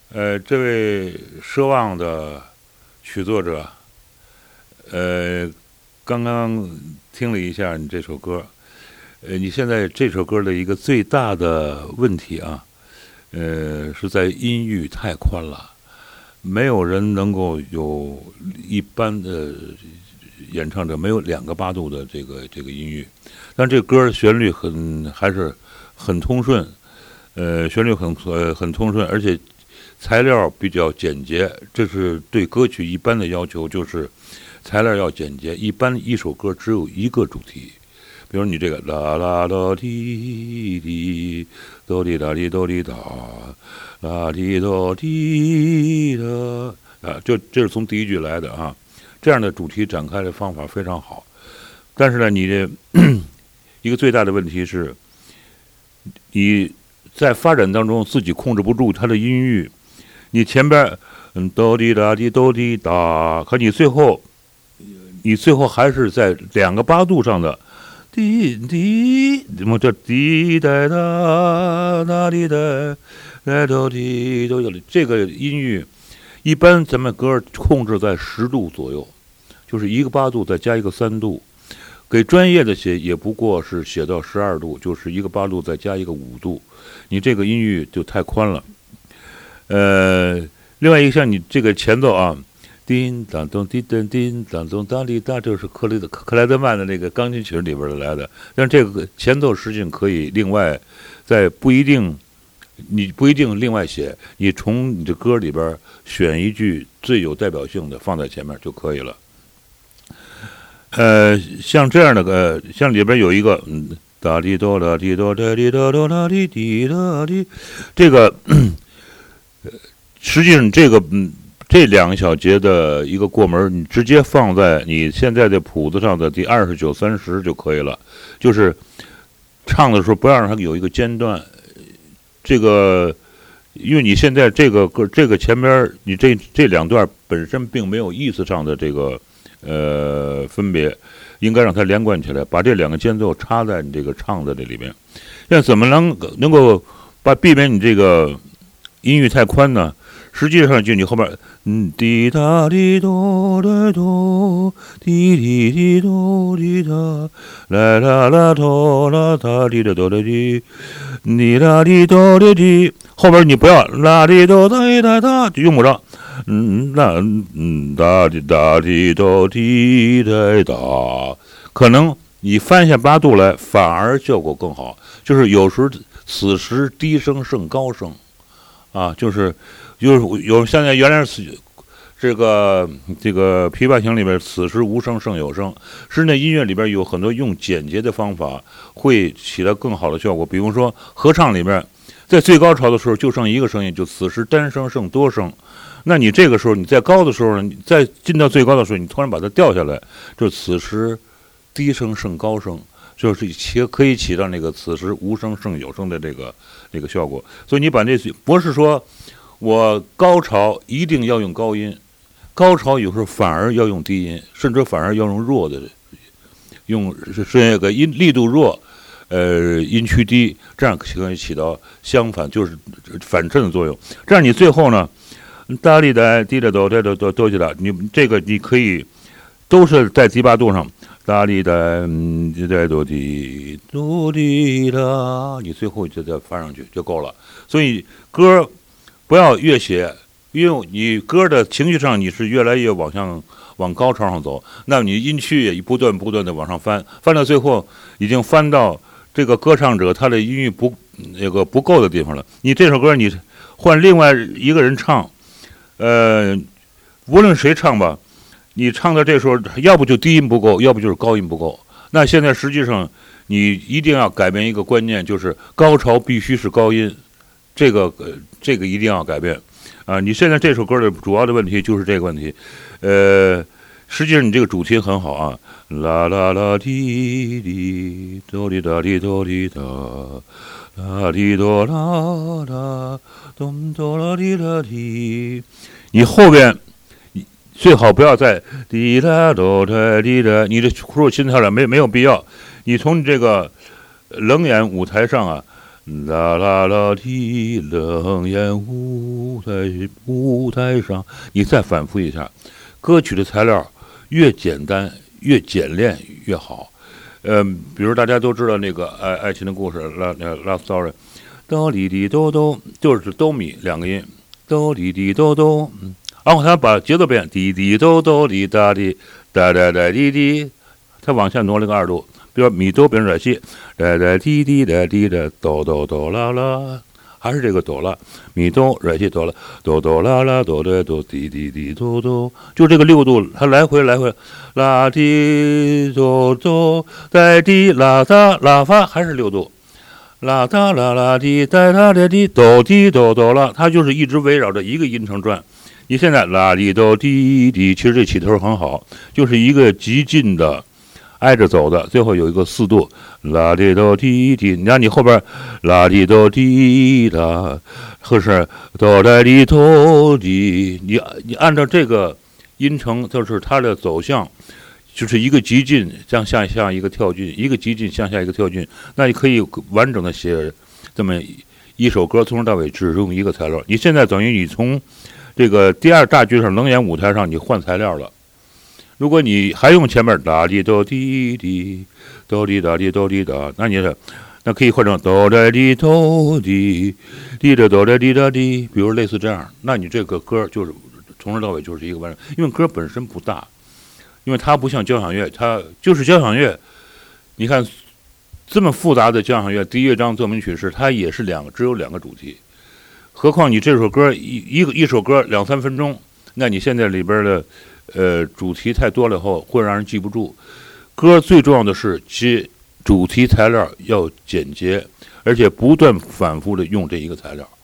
这位奢望的曲作者，刚刚听了一下你这首歌，你现在这首歌的一个最大的问题啊，是在音域太宽了，没有人能够有一般的演唱者没有2个8度的这个音域，但这歌旋律还是很通顺，旋律很通顺，而且材料比较简洁，这是对歌曲一般的要求，就是材料要简洁。一般一首歌只有一个主题，比如你这个啦啦啦滴滴哆滴哒滴哆滴哒啦滴哆滴哒啊，这是从第一句来的啊。这样的主题展开的方法非常好，但是呢，你这一个最大的问题是，你在发展当中自己控制不住它的音域。你前边哆滴哒滴哆滴哒，可你最后还是在2个8度上的滴滴，怎么叫滴哒哒哒滴哒哒哆滴哆滴，这个音域一般咱们歌控制在10度左右，就是1个8度再加1个3度，给专业的写也不过是写到12度，就是1个8度再加1个5度，你这个音域就太宽了。另外一个像你这个前奏啊，叮当咚滴噔叮当咚当滴哒，这是克莱德曼的那个钢琴曲里边来的。但这个前奏实际上可以另外，你不一定另外写，你从你的歌里边选一句最有代表性的放在前面就可以了。像这样的像里边有一个哒滴哆啦滴哆哒滴哆哆啦滴滴哒滴，这个。实际上这2小节的一个过门，你直接放在你现在的谱子上的第29、30就可以了。就是唱的时候不要让它有一个间断。这个，因为你现在这个前边你这2段本身并没有意思上的这个分别，应该让它连贯起来，把这2个间奏插在你这个唱的这里面。那怎么能够避免你这个音域太宽呢？实际上就你后边滴答滴哆来哆滴滴滴哆滴答来啦啦哆啦哒滴的哆来滴滴啦滴哆来滴，后边你不要啦滴哆哒哒哒就用不着，哒滴哒滴哆滴哒哒，可能你翻下8度来反而效果更好。就是有时此时低声胜高声啊，就是有现在原来是这个琵琶行里边此时无声胜有声，室内音乐里边有很多用简洁的方法会起到更好的效果。比如说合唱里边，在最高潮的时候就剩一个声音，就此时单声胜多声。那你这个时候你在高的时候呢，你再进到最高的时候，你突然把它掉下来，就此时低声胜高声，就是可以起到那个此时无声胜有声的这个效果。所以你把不是说我高潮一定要用高音，高潮有时候反而要用低音，甚至反而要用弱的，是那个音力度弱，音区低，这样可以起到相反，就是反衬的作用。这样你最后呢，哒哩哒滴的哆哒哆哆起来，你这个你可以都是在低8度上，哒哩哒滴哒哆滴哆滴哒，你最后就再翻上去就够了。所以歌不要越写，因为你歌的情绪上你是越来越往高潮上走，那你音区也不断的往上翻到最后已经翻到这个歌唱者他的音域不够的地方了。你这首歌你换另外一个人唱，无论谁唱吧，你唱到这时候要不就低音不够，要不就是高音不够。那现在实际上你一定要改变一个观念，就是高潮必须是高音，这个一定要改变啊！你现在这首歌的主要的问题就是这个问题，实际上你这个主题很好啊，啦啦啦滴滴哆滴哒滴哆滴哒，啦滴哆啦啦咚哆啦滴啦滴，你后边最好不要再滴啦哆哒滴啦，你这哭入心跳了，没有必要。你从这个冷眼舞台上啊， 啦啦啦的冷艳舞台上，你再反复一下。歌曲的材料越简单越简练越好。比如大家都知道那个爱情的故事，Love Story， 哆哩哩哆哆，就是哆咪两个音，哆哩哩哆哆，然后他把节奏变，滴滴哆哆哩哒哩哒哒哒滴滴，他往下挪了个2度。比如咪哆变成西，哒哒滴滴哒滴哒哆哆哆啦啦，还是这个哆啦，咪哆西哆啦哆哆啦啦哆哆哆滴滴滴哆哆，就这个6度，它来回啦滴哆哆带滴啦哒啦发，还是6度，啦哒啦啦滴带哒哒滴哆滴哆哆啦，它就是一直围绕着一个音程转。你现在啦滴哆滴滴，其实这起头很好，就是一个极进的。挨着走的，最后有一个4度，啦滴哆滴滴，你看你后边啦滴哆滴啦，或是哆来滴哆滴，你按照这个音程，就是它的走向，就是一个急进向一个跳进，一个急进向下一个跳进，那你可以完整的写这么一首歌，从头到尾只用一个材料。你现在等于你从这个第2大剧场冷眼舞台上，你换材料了。如果你还用前面哒滴哆滴滴哆滴哒滴哆滴哒，那可以换成哆来滴哆滴滴的哆来滴哒滴，比如类似这样，那你这个歌就是从头到尾就是一个完整，因为歌本身不大，因为它不像交响乐，它就是交响乐。你看这么复杂的交响乐，第1乐章奏鸣曲式，它也是只有2个主题，何况你这首歌一首歌2-3分钟，那你现在里边的。主题太多了以后会让人记不住。歌最重要的是主题材料要简洁，而且不断反复的用这一个材料。